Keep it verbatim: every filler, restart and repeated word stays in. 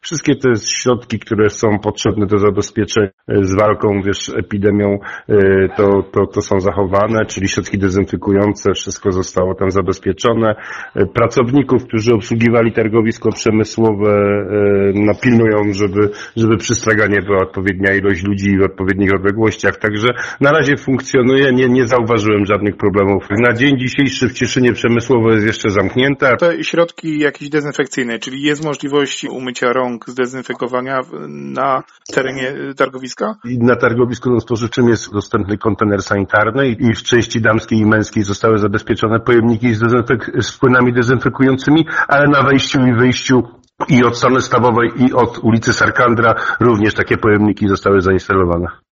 Wszystkie te środki, które są potrzebne do zabezpieczenia z walką, wiesz, epidemią, to, to, to są zachowane, czyli środki dezynfekujące, wszystko zostało tam zabezpieczone. Pracowników, którzy obsługiwali targowisko przemysłowe, napilnują, żeby, żeby przystraganie była odpowiednia ilość ludzi w odpowiednich odległościach. Także na razie funkcjonuje, nie, nie zauważyłem żadnych problemów. Na dzień dzisiejszy w Cieszynie przemysłowe jest jeszcze zamknięte. Te środki jakieś dezynfekcyjne, czyli jest możliwość umycia rąk, zdezynfekowania na terenie targowiska? Na targowisku spożywczym jest dostępny kontener sanitarny i w części damskiej i męskiej zostały zabezpieczone pojemniki z, dezynfek- z płynami dezynfekującymi, ale na wejściu i wyjściu i od strony stawowej, i od ulicy Sarkandra również takie pojemniki zostały zainstalowane.